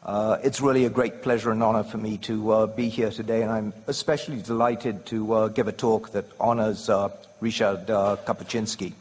It's really a great pleasure and honor for me to be here today, and I'm especially delighted to give a talk that honors Ryszard Kapuscinski.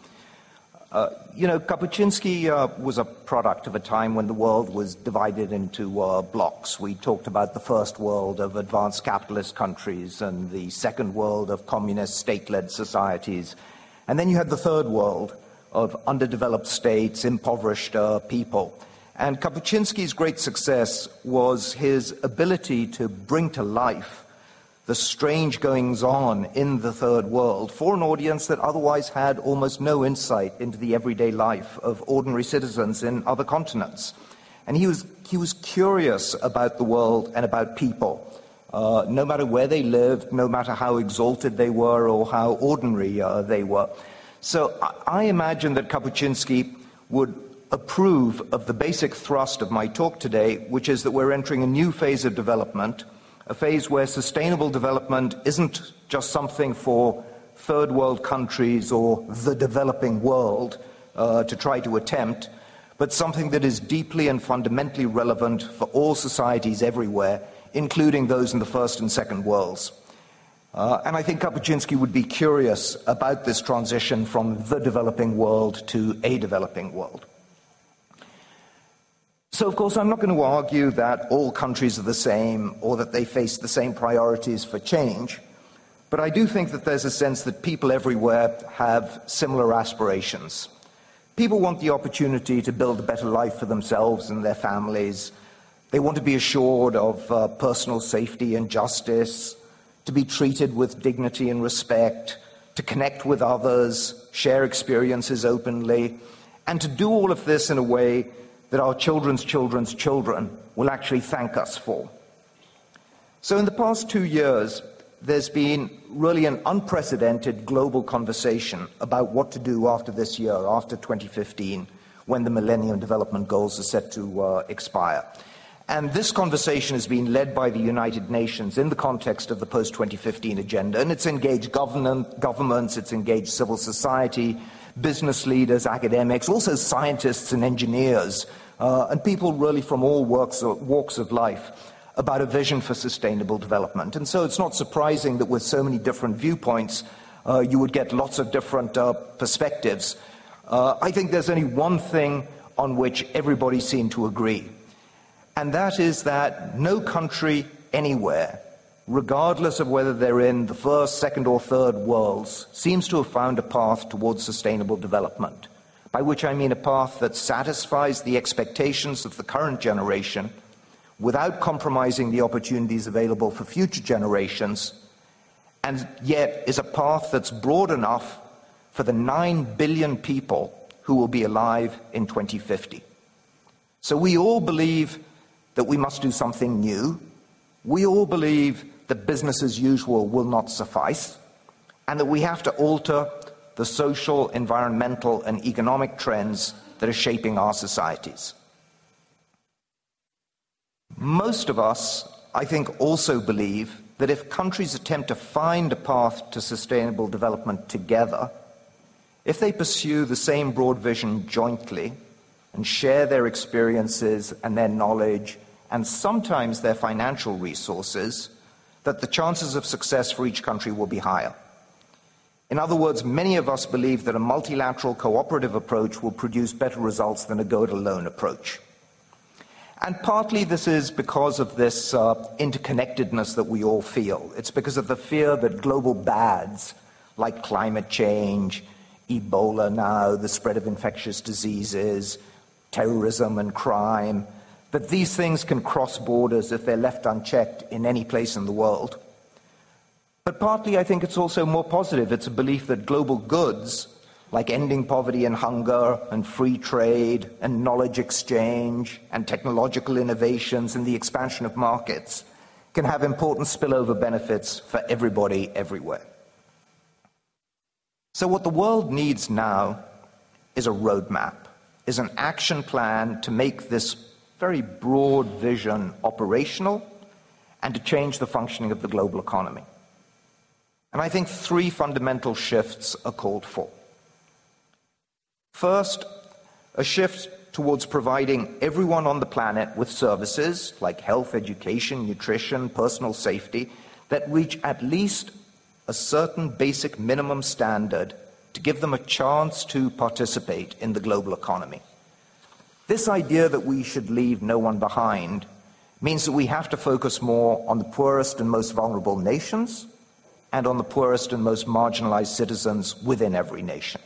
Kapuscinski was a product of a time when the world was divided into blocks. We talked about the first world of advanced capitalist countries and the second world of communist state-led societies. And then you had the third world of underdeveloped states, impoverished people. And Kapuscinski's great success was his ability to bring to life the strange goings-on in the third world for an audience that otherwise had almost no insight into the everyday life of ordinary citizens in other continents. And he was curious about the world and about people, no matter where they lived, no matter how exalted they were or how ordinary they were. So I imagine that Kapuscinski would approve of the basic thrust of my talk today, which is that we're entering a new phase of development, a phase where sustainable development isn't just something for third world countries or the developing world to try to attempt, but something that is deeply and fundamentally relevant for all societies everywhere, including those in the first and second worlds. And I think Kapuscinski would be curious about this transition from the developing world to a developing world. So, of course, I'm not going to argue that all countries are the same or that they face the same priorities for change, but I do think that there's a sense that people everywhere have similar aspirations. People want the opportunity to build a better life for themselves and their families. They want to be assured of personal safety and justice, to be treated with dignity and respect, to connect with others, share experiences openly, and to do all of this in a way that our children's children's children will actually thank us for. So in the past 2 years, there's been really an unprecedented global conversation about what to do after this year, after 2015, when the Millennium Development Goals are set to expire. And this conversation has been led by the United Nations in the context of the post-2015 agenda, and it's engaged governments, it's engaged civil society, business leaders, academics, also scientists and engineers, and people really from all walks of life about a vision for sustainable development. And so it's not surprising that with so many different viewpoints, you would get lots of different perspectives. I think there's only one thing on which everybody seemed to agree, and that is that no country anywhere, regardless of whether they're in the first, second, or third worlds, seems to have found a path towards sustainable development, by which I mean a path that satisfies the expectations of the current generation without compromising the opportunities available for future generations, and yet is a path that's broad enough for the 9 billion people who will be alive in 2050. So we all believe that we must do something new. We all believe that business as usual will not suffice, and that we have to alter the social, environmental, and economic trends that are shaping our societies. Most of us, I think, also believe that if countries attempt to find a path to sustainable development together, if they pursue the same broad vision jointly and share their experiences and their knowledge and sometimes their financial resources, that the chances of success for each country will be higher. In other words, many of us believe that a multilateral cooperative approach will produce better results than a go-it-alone approach. And partly this is because of this interconnectedness that we all feel. It's because of the fear that global bads like climate change, Ebola now, the spread of infectious diseases, terrorism and crime, that these things can cross borders if they're left unchecked in any place in the world. But partly I think it's also more positive. It's a belief that global goods, like ending poverty and hunger and free trade and knowledge exchange and technological innovations and the expansion of markets, can have important spillover benefits for everybody everywhere. So what the world needs now is a roadmap, is an action plan to make this very broad vision operational and to change the functioning of the global economy. And I think 3 fundamental shifts are called for. First, a shift towards providing everyone on the planet with services like health, education, nutrition, personal safety that reach at least a certain basic minimum standard to give them a chance to participate in the global economy. This idea that we should leave no one behind means that we have to focus more on the poorest and most vulnerable nations and on the poorest and most marginalized citizens within every nation.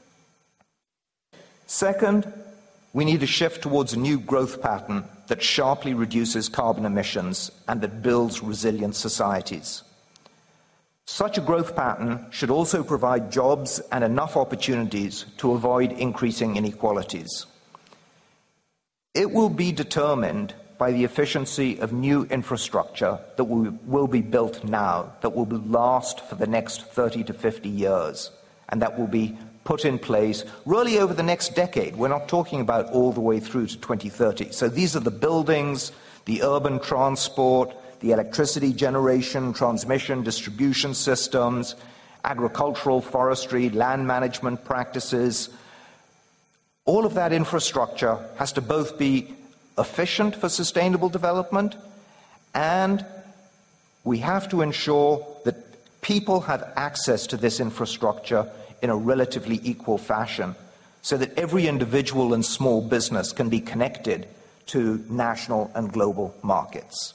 Second, we need a shift towards a new growth pattern that sharply reduces carbon emissions and that builds resilient societies. Such a growth pattern should also provide jobs and enough opportunities to avoid increasing inequalities. It will be determined by the efficiency of new infrastructure that will be built now, that will last for the next 30 to 50 years, and that will be put in place really over the next decade. We're not talking about all the way through to 2030. So these are the buildings, the urban transport, the electricity generation, transmission, distribution systems, agricultural, forestry, land management practices. All of that infrastructure has to both be efficient for sustainable development, and we have to ensure that people have access to this infrastructure in a relatively equal fashion, so that every individual and small business can be connected to national and global markets.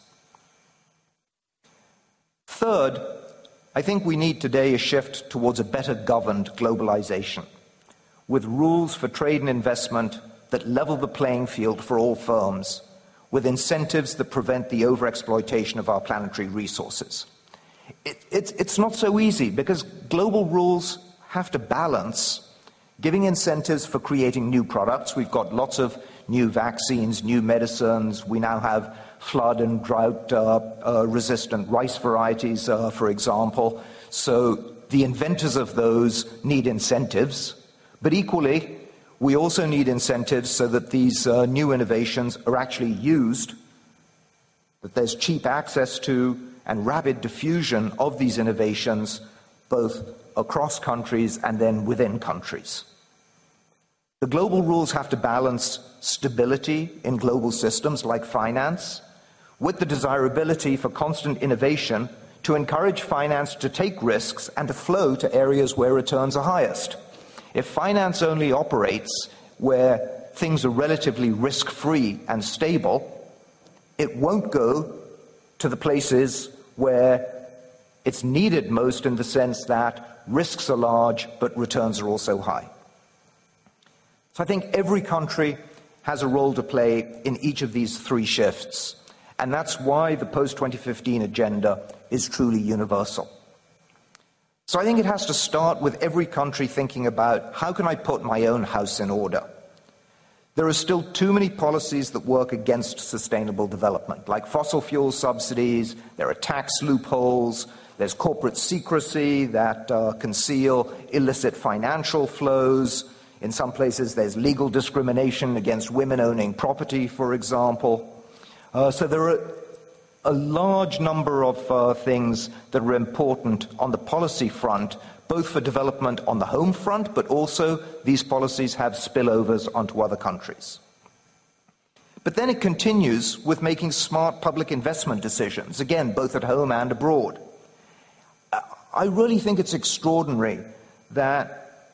Third, I think we need today a shift towards a better governed globalization, with rules for trade and investment that level the playing field for all firms, with incentives that prevent the overexploitation of our planetary resources. It's not so easy, because global rules have to balance giving incentives for creating new products. We've got lots of new vaccines, new medicines. We now have flood and drought resistant rice varieties, for example. So the inventors of those need incentives, but equally, we also need incentives so that these new innovations are actually used, that there's cheap access to and rapid diffusion of these innovations, both across countries and then within countries. The global rules have to balance stability in global systems like finance with the desirability for constant innovation to encourage finance to take risks and to flow to areas where returns are highest. If finance only operates where things are relatively risk-free and stable, it won't go to the places where it's needed most, in the sense that risks are large but returns are also high. So I think every country has a role to play in each of these three shifts, and that's why the post-2015 agenda is truly universal. So I think it has to start with every country thinking about, how can I put my own house in order? There are still too many policies that work against sustainable development, like fossil fuel subsidies, there are tax loopholes, there's corporate secrecy that conceal illicit financial flows. In some places there's legal discrimination against women owning property, for example. So there are a large number of things that are important on the policy front, both for development on the home front, but also these policies have spillovers onto other countries. But then it continues with making smart public investment decisions, again, both at home and abroad. I really think it's extraordinary that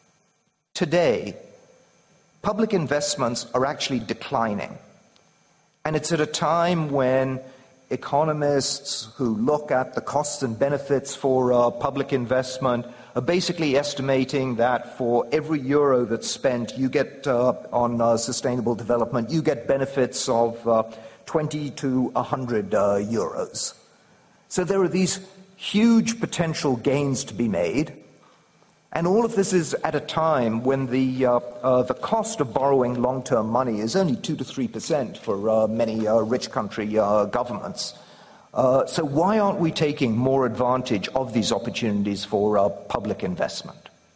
today public investments are actually declining. And it's at a time when economists who look at the costs and benefits for public investment are basically estimating that for every euro that's spent, you get on sustainable development, you get benefits of 20 to 100 euros. So there are these huge potential gains to be made, and all of this is at a time when the cost of borrowing long-term money is only 2 to 3% for many rich country governments. So why aren't we taking more advantage of these opportunities for public investment?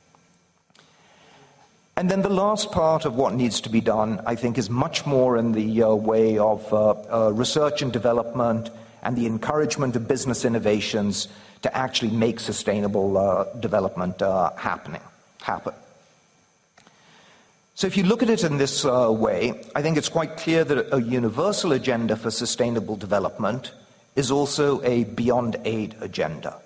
And then the last part of what needs to be done, I think, is much more in the way of research and development and the encouragement of business innovations to actually make sustainable development happen. So if you look at it in this way, I think it's quite clear that a universal agenda for sustainable development is also a beyond aid agenda.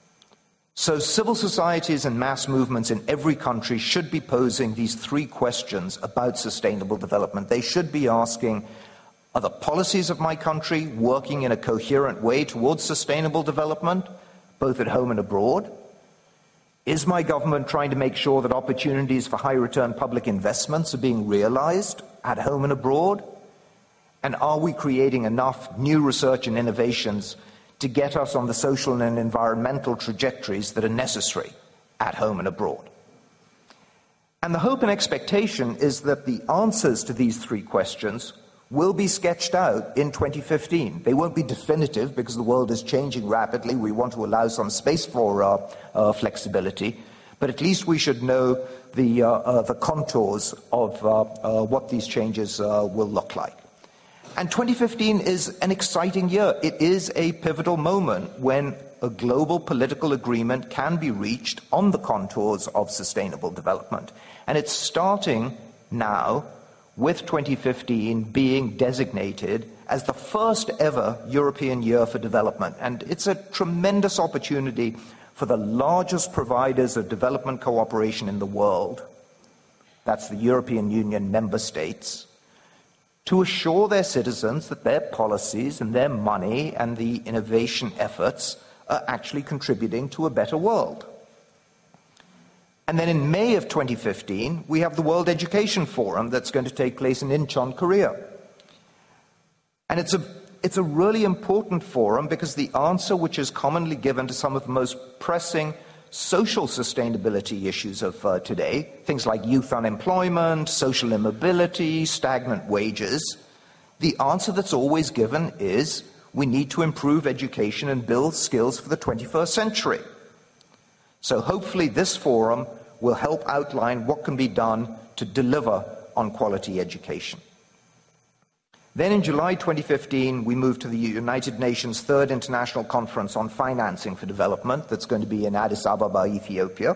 So civil societies and mass movements in every country should be posing these three questions about sustainable development. They should be asking, are the policies of my country working in a coherent way towards sustainable development, both at home and abroad? Is my government trying to make sure that opportunities for high-return public investments are being realized at home and abroad? And are we creating enough new research and innovations to get us on the social and environmental trajectories that are necessary at home and abroad? And the hope and expectation is that the answers to these three questions will be sketched out in 2015. They won't be definitive because the world is changing rapidly. We want to allow some space for flexibility, but at least we should know the contours of what these changes will look like. And 2015 is an exciting year. It is a pivotal moment when a global political agreement can be reached on the contours of sustainable development. And it's starting now with 2015 being designated as the first ever European Year for Development. And it's a tremendous opportunity for the largest providers of development cooperation in the world, that's the European Union member states, to assure their citizens that their policies and their money and the innovation efforts are actually contributing to a better world. And then in May of 2015, we have the World Education Forum that's going to take place in Incheon, Korea. And it's a really important forum because the answer which is commonly given to some of the most pressing social sustainability issues of today, things like youth unemployment, social immobility, stagnant wages, the answer that's always given is we need to improve education and build skills for the 21st century. So hopefully this forum will help outline what can be done to deliver on quality education. Then in July 2015, we moved to the United Nations Third International Conference on Financing for Development that's going to be in Addis Ababa, Ethiopia.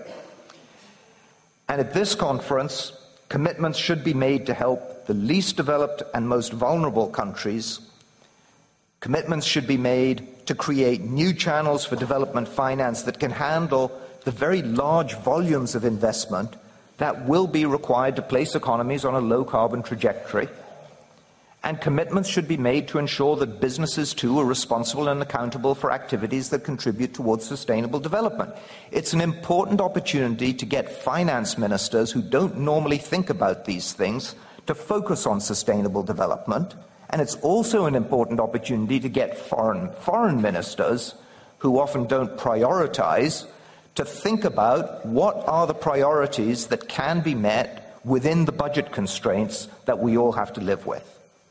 And at this conference, commitments should be made to help the least developed and most vulnerable countries. Commitments should be made to create new channels for development finance that can handle the very large volumes of investment that will be required to place economies on a low-carbon trajectory. And commitments should be made to ensure that businesses, too, are responsible and accountable for activities that contribute towards sustainable development. It's an important opportunity to get finance ministers who don't normally think about these things to focus on sustainable development. And it's also an important opportunity to get foreign ministers who often don't prioritize to think about what are the priorities that can be met within the budget constraints that we all have to live with.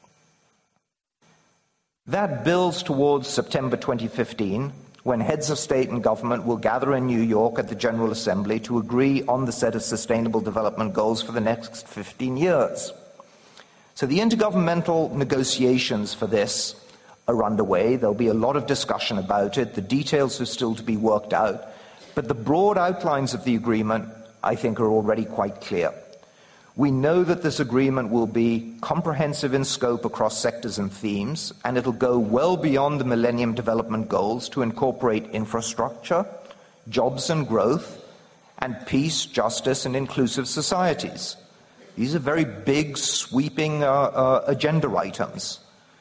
That builds towards September 2015, when heads of state and government will gather in New York at the General Assembly to agree on the set of sustainable development goals for the next 15 years. So the intergovernmental negotiations for this are underway. There'll be a lot of discussion about it. The details are still to be worked out. But the broad outlines of the agreement, I think, are already quite clear. We know that this agreement will be comprehensive in scope across sectors and themes, and it'll go well beyond the Millennium Development Goals to incorporate infrastructure, jobs and growth, and peace, justice, and inclusive societies. These are very big, sweeping agenda items.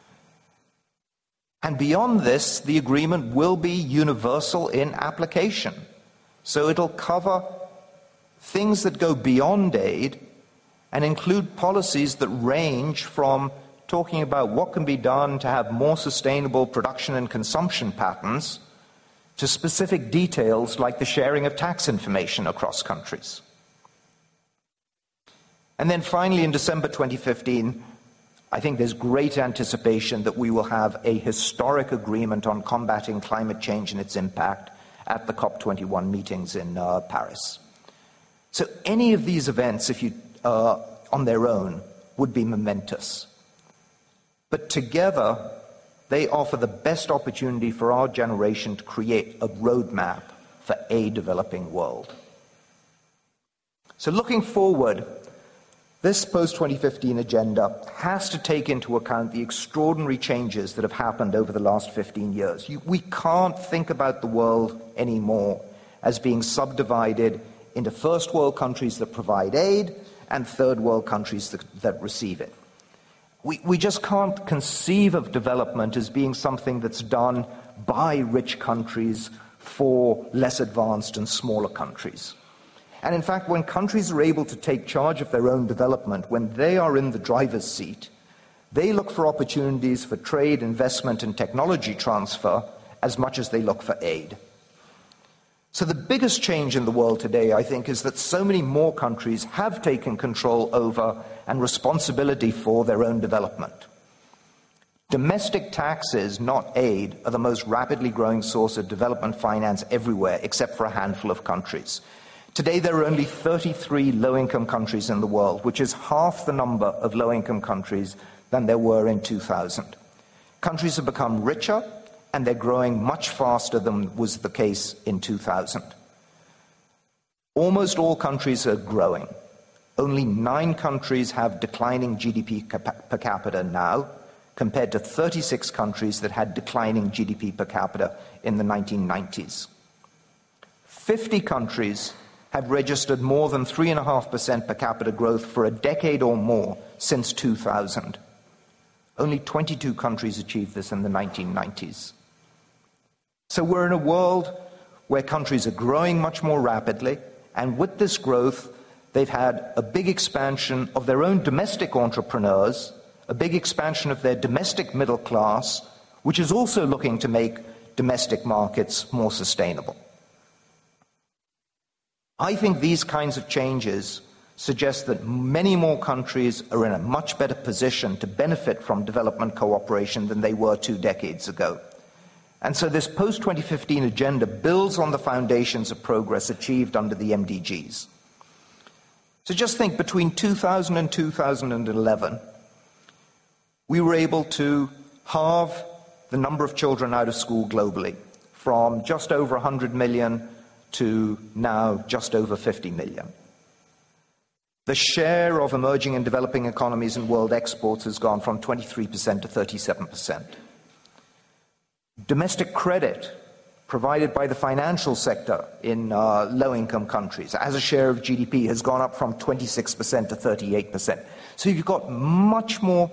And beyond this, the agreement will be universal in application. So it'll cover things that go beyond aid and include policies that range from talking about what can be done to have more sustainable production and consumption patterns to specific details like the sharing of tax information across countries. And then finally, in December 2015, I think there's great anticipation that we will have a historic agreement on combating climate change and its impact at the COP21 meetings in Paris. So any of these events, if you on their own, would be momentous. But together, they offer the best opportunity for our generation to create a roadmap for a developing world. So looking forward, This post-2015 agenda has to take into account the extraordinary changes that have happened over the last 15 years. We can't think about the world anymore as being subdivided into first world countries that provide aid and third world countries that receive it. We just can't conceive of development as being something that's done by rich countries for less advanced and smaller countries. And in fact, when countries are able to take charge of their own development, when they are in the driver's seat, they look for opportunities for trade, investment, and technology transfer as much as they look for aid. So the biggest change in the world today, I think, is that so many more countries have taken control over and responsibility for their own development. Domestic taxes, not aid, are the most rapidly growing source of development finance everywhere, except for a handful of countries. Today, there are only 33 low-income countries in the world, which is half the number of low-income countries than there were in 2000. Countries have become richer, and they're growing much faster than was the case in 2000. Almost all countries are growing. Only 9 countries have declining GDP per capita now, compared to 36 countries that had declining GDP per capita in the 1990s. 50 countries have registered more than 3.5% per capita growth for a decade or more since 2000. Only 22 countries achieved this in the 1990s. So we're in a world where countries are growing much more rapidly, and with this growth, they've had a big expansion of their own domestic entrepreneurs, a big expansion of their domestic middle class, which is also looking to make domestic markets more sustainable. I think these kinds of changes suggest that many more countries are in a much better position to benefit from development cooperation than they were 2 decades ago. And so this post-2015 agenda builds on the foundations of progress achieved under the MDGs. So just think, between 2000 and 2011, we were able to halve the number of children out of school globally, from just over 100 million to now just over 50 million. The share of emerging and developing economies in world exports has gone from 23% to 37%. Domestic credit provided by the financial sector in low-income countries as a share of GDP has gone up from 26% to 38%. So you've got much more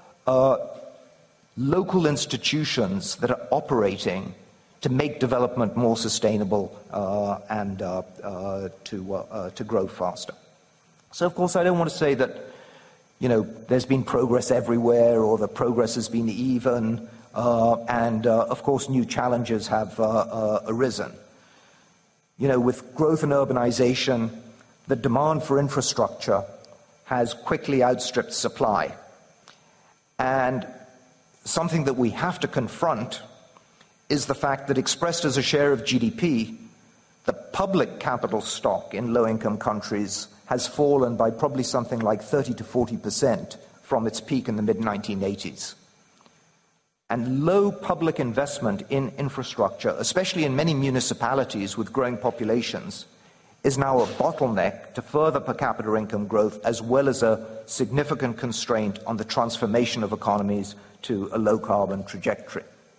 local institutions that are operating to make development more sustainable and to grow faster. So, of course, I don't want to say that, there's been progress everywhere or that progress has been even, and, of course, new challenges have arisen. With growth and urbanization, the demand for infrastructure has quickly outstripped supply. And something that we have to confront is the fact that, expressed as a share of GDP, the public capital stock in low-income countries has fallen by probably something like 30 to 40% from its peak in the mid-1980s. And low public investment in infrastructure, especially in many municipalities with growing populations, is now a bottleneck to further per capita income growth, as well as a significant constraint on the transformation of economies to a low-carbon trajectory.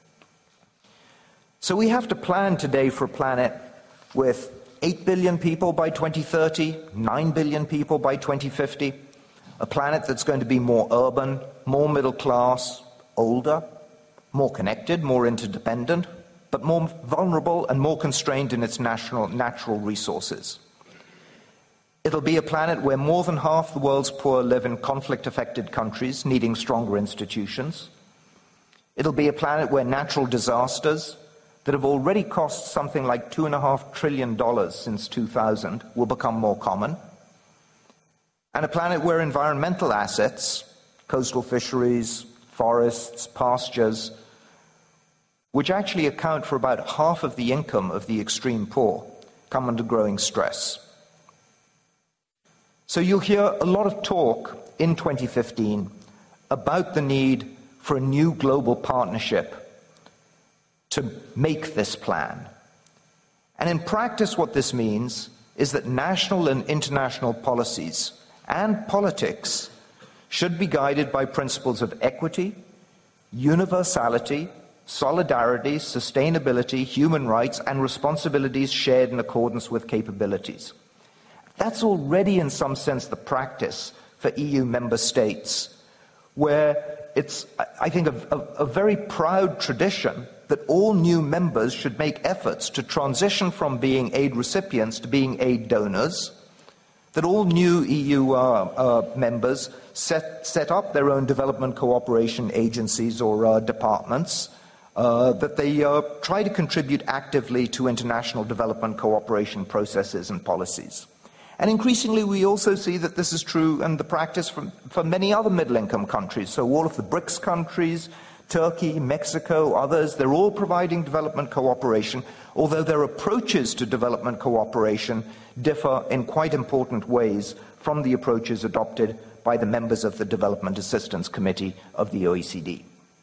So we have to plan today for a planet with 8 billion people by 2030, 9 billion people by 2050, a planet that's going to be more urban, more middle class, older, more connected, more interdependent, but more vulnerable and more constrained in its natural resources. It'll be a planet where more than half the world's poor live in conflict-affected countries, needing stronger institutions. It'll be a planet where natural disasters that have already cost something like $2.5 trillion since 2000 will become more common. And a planet where environmental assets, coastal fisheries, forests, pastures, which actually account for about half of the income of the extreme poor, come under growing stress. So you'll hear a lot of talk in 2015 about the need for a new global partnership to make this plan. And in practice, what this means is that national and international policies and politics should be guided by principles of equity, universality, solidarity, sustainability, human rights, and responsibilities shared in accordance with capabilities. That's already, in some sense, the practice for EU member states, where it's, I think, a very proud tradition that all new members should make efforts to transition from being aid recipients to being aid donors, that all new EU members set up their own development cooperation agencies or departments, that they try to contribute actively to international development cooperation processes and policies. And increasingly, we also see that this is true in the practice for many other middle-income countries. So all of the BRICS countries, Turkey, Mexico, others, they're all providing development cooperation, although their approaches to development cooperation differ in quite important ways from the approaches adopted by the members of the Development Assistance Committee of the OECD.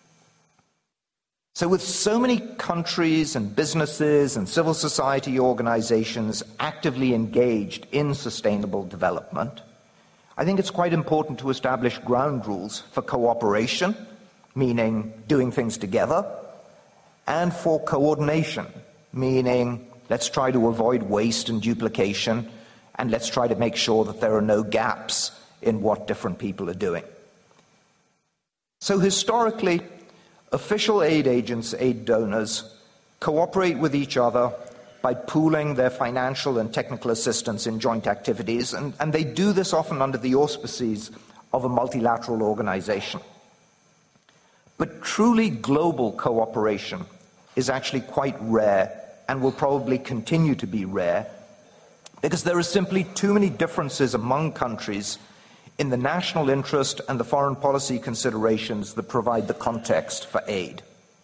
So with so many countries and businesses and civil society organizations actively engaged in sustainable development, I think it's quite important to establish ground rules for cooperation, meaning doing things together, and for coordination, meaning let's try to avoid waste and duplication, and let's try to make sure that there are no gaps in what different people are doing. So historically, official aid agents, aid donors, cooperate with each other by pooling their financial and technical assistance in joint activities, and they do this often under the auspices of a multilateral organization. But truly global cooperation is actually quite rare and will probably continue to be rare because there are simply too many differences among countries in the national interest and the foreign policy considerations that provide the context for aid.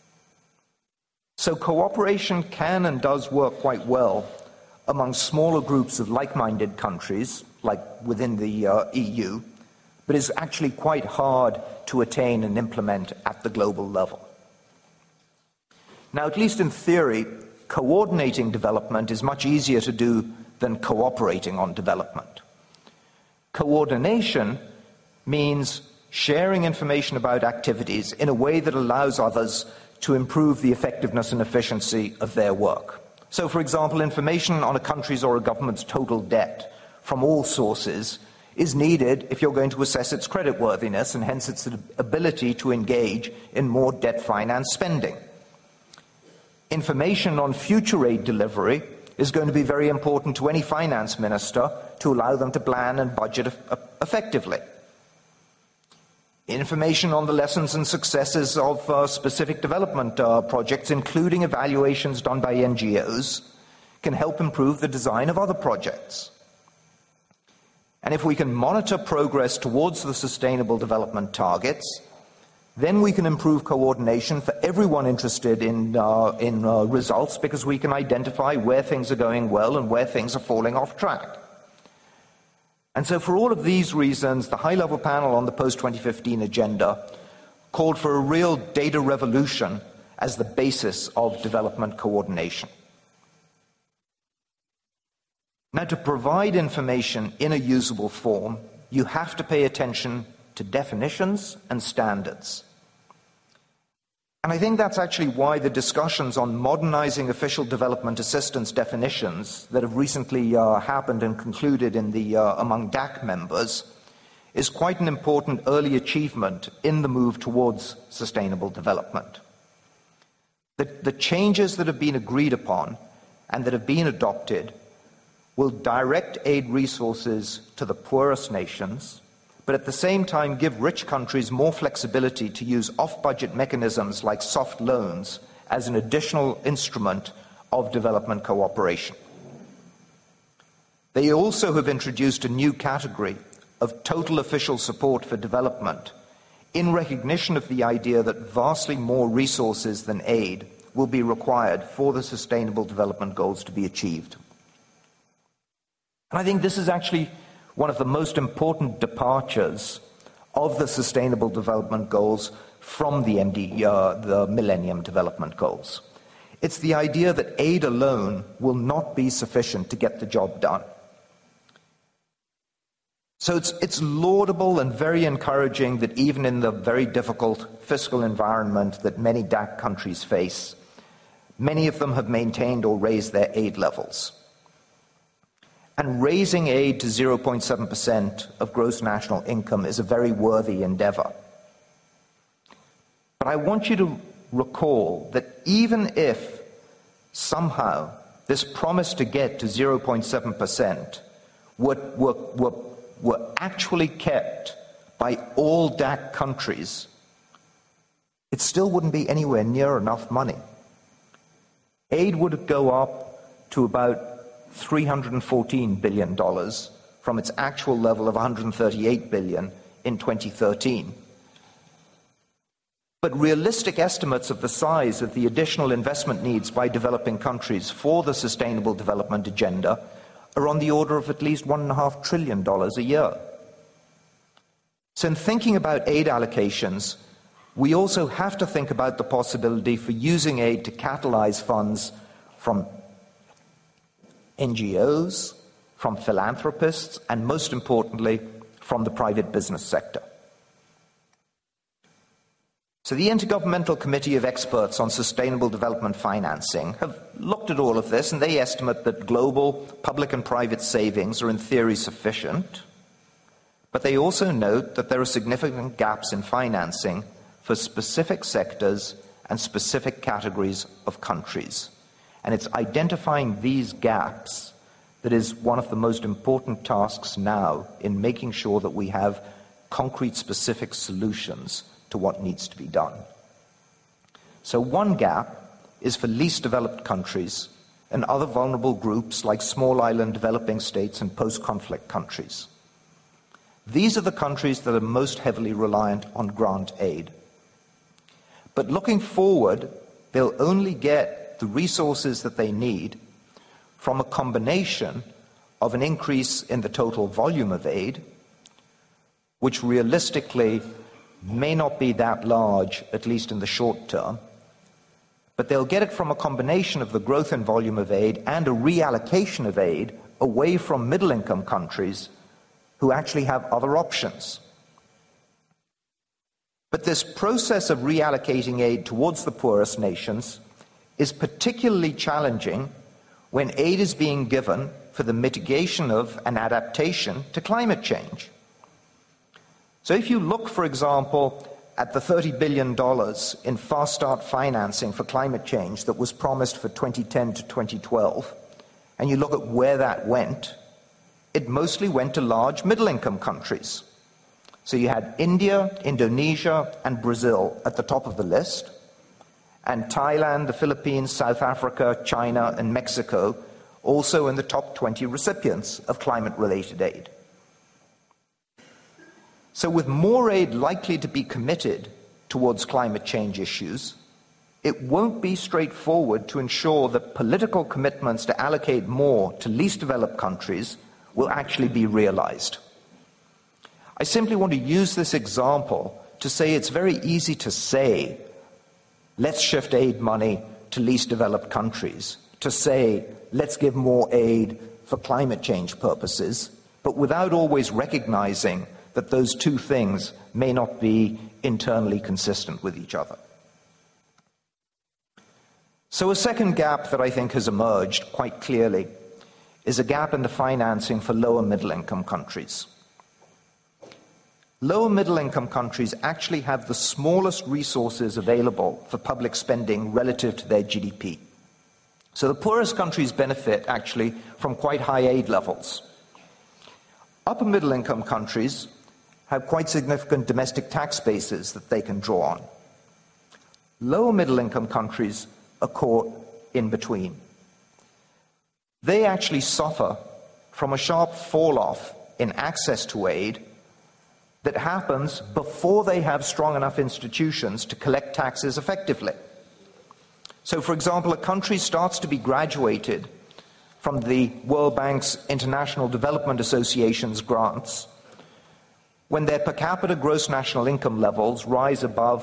So cooperation can and does work quite well among smaller groups of like-minded countries, like within the EU, but is actually quite hard to attain and implement at the global level. Now, at least in theory, coordinating development is much easier to do than cooperating on development. Coordination means sharing information about activities in a way that allows others to improve the effectiveness and efficiency of their work. So, for example, information on a country's or a government's total debt from all sources is needed if you're going to assess its creditworthiness and hence its ability to engage in more debt-financed spending. Information on future aid delivery is going to be very important to any finance minister to allow them to plan and budget effectively. Information on the lessons and successes of specific development projects, including evaluations done by NGOs, can help improve the design of other projects. And if we can monitor progress towards the Sustainable Development Targets, then we can improve coordination for everyone interested in results, because we can identify where things are going well and where things are falling off track. And so for all of these reasons, the high-level panel on the post-2015 agenda called for a real data revolution as the basis of development coordination. Now, to provide information in a usable form, you have to pay attention to definitions and standards. And I think that's actually why the discussions on modernizing official development assistance definitions that have recently happened and concluded in the, among DAC members is quite an important early achievement in the move towards sustainable development. The changes that have been agreed upon and that have been adopted will direct aid resources to the poorest nations, but at the same time give rich countries more flexibility to use off-budget mechanisms like soft loans as an additional instrument of development cooperation. They also have introduced a new category of total official support for development in recognition of the idea that vastly more resources than aid will be required for the Sustainable Development Goals to be achieved. And I think this is actually one of the most important departures of the Sustainable Development Goals from the Millennium Development Goals. It's the idea that aid alone will not be sufficient to get the job done. So it's laudable and very encouraging that even in the very difficult fiscal environment that many DAC countries face, many of them have maintained or raised their aid levels. And raising aid to 0.7% of gross national income is a very worthy endeavor. But I want you to recall that even if somehow this promise to get to 0.7% were actually kept by all DAC countries, it still wouldn't be anywhere near enough money. Aid would go up to about $314 billion from its actual level of $138 billion in 2013. But realistic estimates of the size of the additional investment needs by developing countries for the Sustainable Development Agenda are on the order of at least $1.5 trillion a year. So in thinking about aid allocations, we also have to think about the possibility for using aid to catalyze funds from NGOs, from philanthropists, and most importantly, from the private business sector. So the Intergovernmental Committee of Experts on Sustainable Development Financing have looked at all of this, and they estimate that global public and private savings are in theory sufficient, but they also note that there are significant gaps in financing for specific sectors and specific categories of countries. And it's identifying these gaps that is one of the most important tasks now in making sure that we have concrete, specific solutions to what needs to be done. So one gap is for least developed countries and other vulnerable groups like small island developing states and post-conflict countries. These are the countries that are most heavily reliant on grant aid. But looking forward, they'll only get the resources that they need from a combination of an increase in the total volume of aid, which realistically may not be that large, at least in the short term, but they'll get it from a combination of the growth in volume of aid and a reallocation of aid away from middle-income countries who actually have other options. But this process of reallocating aid towards the poorest nations is particularly challenging when aid is being given for the mitigation of and adaptation to climate change. So if you look, for example, at the $30 billion in Fast Start financing for climate change that was promised for 2010 to 2012, and you look at where that went, it mostly went to large middle-income countries. So you had India, Indonesia, and Brazil at the top of the list, and Thailand, the Philippines, South Africa, China, and Mexico also in the top 20 recipients of climate-related aid. So with more aid likely to be committed towards climate change issues, it won't be straightforward to ensure that political commitments to allocate more to least developed countries will actually be realized. I simply want to use this example to say it's very easy to say, let's shift aid money to least developed countries, to say, let's give more aid for climate change purposes, but without always recognizing that those two things may not be internally consistent with each other. So a second gap that I think has emerged quite clearly is a gap in the financing for lower middle-income countries. Lower middle-income countries actually have the smallest resources available for public spending relative to their GDP. So the poorest countries benefit actually from quite high aid levels. Upper middle-income countries have quite significant domestic tax bases that they can draw on. Lower middle-income countries are caught in between. They actually suffer from a sharp fall-off in access to aid that happens before they have strong enough institutions to collect taxes effectively. So, for example, a country starts to be graduated from the World Bank's International Development Association's grants when their per capita gross national income levels rise above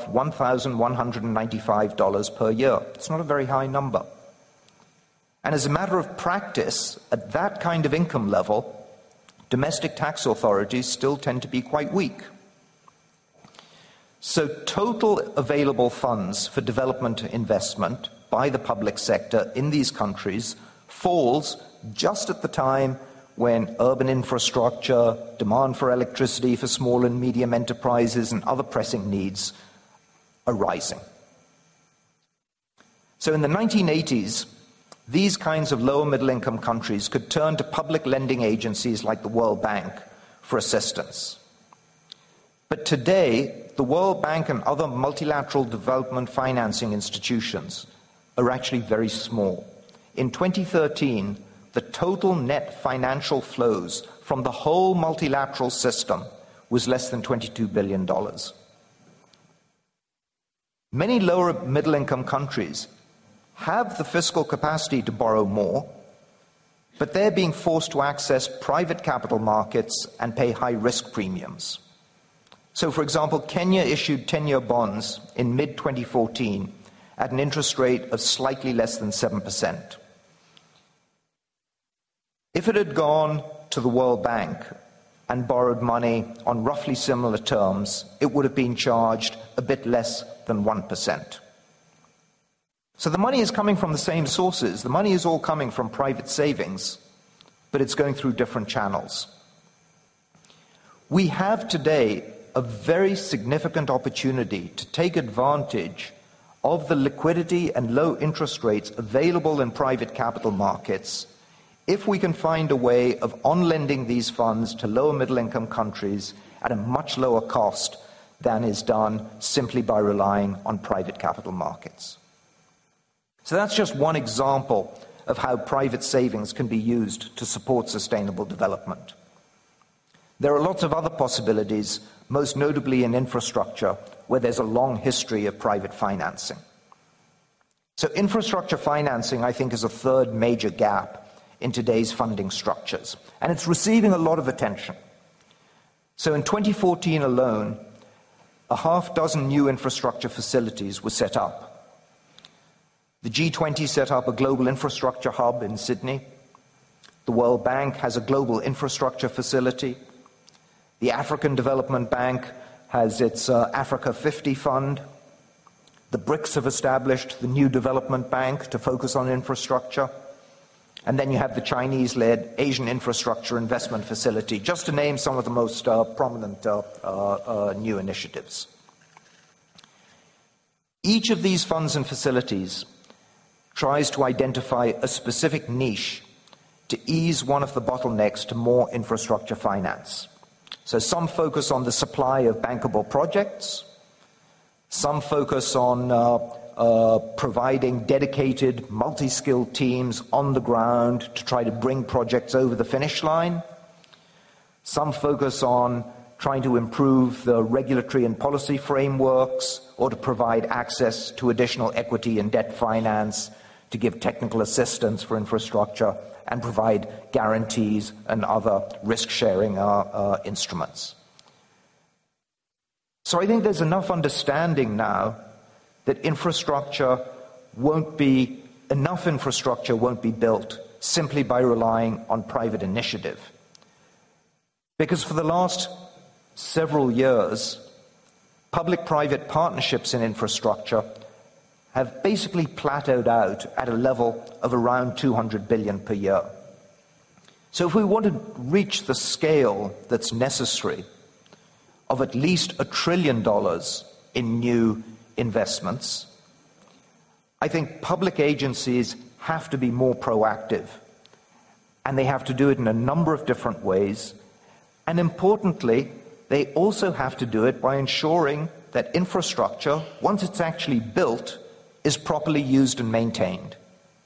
$1,195 per year. It's not a very high number. And as a matter of practice, at that kind of income level, domestic tax authorities still tend to be quite weak. So total available funds for development investment by the public sector in these countries falls just at the time when urban infrastructure, demand for electricity for small and medium enterprises, and other pressing needs are rising. So in the 1980s, these kinds of lower middle income countries could turn to public lending agencies like the World Bank for assistance. But today, the World Bank and other multilateral development financing institutions are actually very small. In 2013, the total net financial flows from the whole multilateral system was less than $22 billion. Many lower middle income countries have the fiscal capacity to borrow more, but they're being forced to access private capital markets and pay high risk premiums. So, for example, Kenya issued 10-year bonds in mid-2014 at an interest rate of slightly less than 7%. If it had gone to the World Bank and borrowed money on roughly similar terms, it would have been charged a bit less than 1%. So the money is coming from the same sources. The money is all coming from private savings, but it's going through different channels. We have today a very significant opportunity to take advantage of the liquidity and low interest rates available in private capital markets if we can find a way of on-lending these funds to lower middle-income countries at a much lower cost than is done simply by relying on private capital markets. So that's just one example of how private savings can be used to support sustainable development. There are lots of other possibilities, most notably in infrastructure, where there's a long history of private financing. So infrastructure financing, I think, is a third major gap in today's funding structures, and it's receiving a lot of attention. So in 2014 alone, a half dozen new infrastructure facilities were set up. The G20 set up a global infrastructure hub in Sydney. The World Bank has a global infrastructure facility. The African Development Bank has its Africa 50 fund. The BRICS have established the New Development Bank to focus on infrastructure. And then you have the Chinese-led Asian Infrastructure Investment Facility, just to name some of the most prominent new initiatives. Each of these funds and facilities tries to identify a specific niche to ease one of the bottlenecks to more infrastructure finance. So some focus on the supply of bankable projects, some focus on providing dedicated, multi-skilled teams on the ground to try to bring projects over the finish line. Some focus on trying to improve the regulatory and policy frameworks or to provide access to additional equity and debt finance, to give technical assistance for infrastructure and provide guarantees and other risk-sharing instruments. So I think there's enough understanding now that enough infrastructure won't be built simply by relying on private initiative. Because for the last several years, public-private partnerships in infrastructure have basically plateaued out at a level of around $200 billion per year. So if we want to reach the scale that's necessary of at least $1 trillion in new investments, I think public agencies have to be more proactive, and they have to do it in a number of different ways. And importantly, they also have to do it by ensuring that infrastructure, once it's actually built, is properly used and maintained.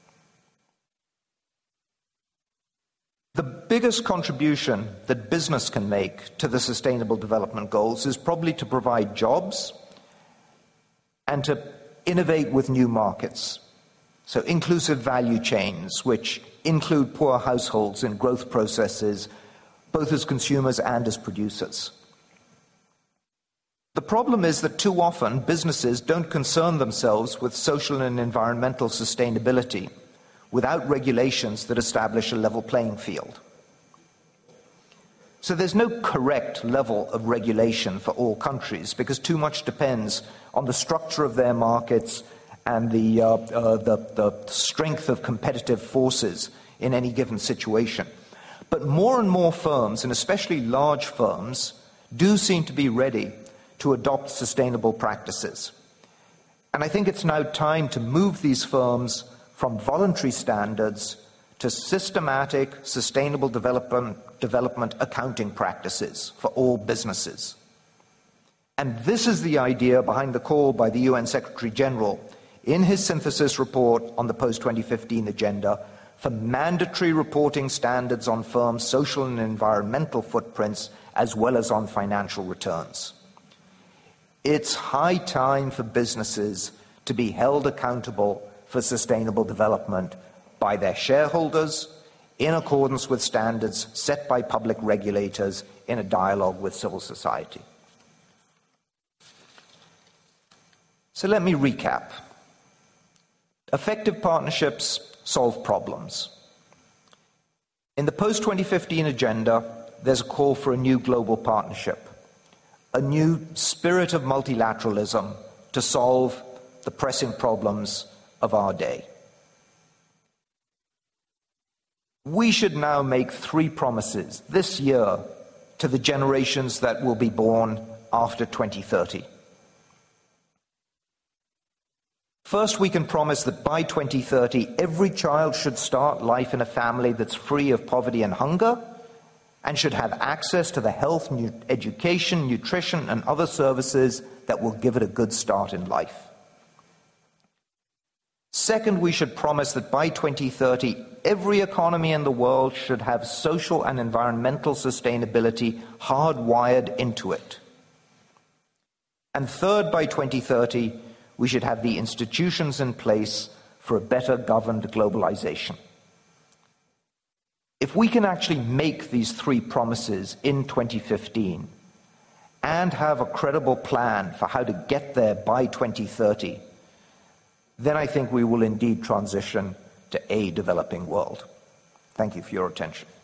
The biggest contribution that business can make to the Sustainable Development Goals is probably to provide jobs and to innovate with new markets. So inclusive value chains, which include poor households in growth processes, both as consumers and as producers. The problem is that too often businesses don't concern themselves with social and environmental sustainability without regulations that establish a level playing field. So there's no correct level of regulation for all countries because too much depends on the structure of their markets and the strength of competitive forces in any given situation. But more and more firms, and especially large firms, do seem to be ready to adopt sustainable practices. And I think it's now time to move these firms from voluntary standards to systematic, sustainable development accounting practices for all businesses. And this is the idea behind the call by the UN Secretary-General in his synthesis report on the post-2015 agenda for mandatory reporting standards on firms' social and environmental footprints as well as on financial returns. It's high time for businesses to be held accountable for sustainable development by their shareholders in accordance with standards set by public regulators in a dialogue with civil society. So let me recap. Effective partnerships solve problems. In the post-2015 agenda, there's a call for a new global partnership, a new spirit of multilateralism to solve the pressing problems of our day. We should now make 3 promises this year to the generations that will be born after 2030. First, we can promise that by 2030, every child should start life in a family that's free of poverty and hunger and should have access to the health, education, nutrition, and other services that will give it a good start in life. Second, we should promise that by 2030, every economy in the world should have social and environmental sustainability hardwired into it. And third, by 2030, we should have the institutions in place for a better governed globalization. If we can actually make these 3 promises in 2015 and have a credible plan for how to get there by 2030, then I think we will indeed transition to a developing world. Thank you for your attention.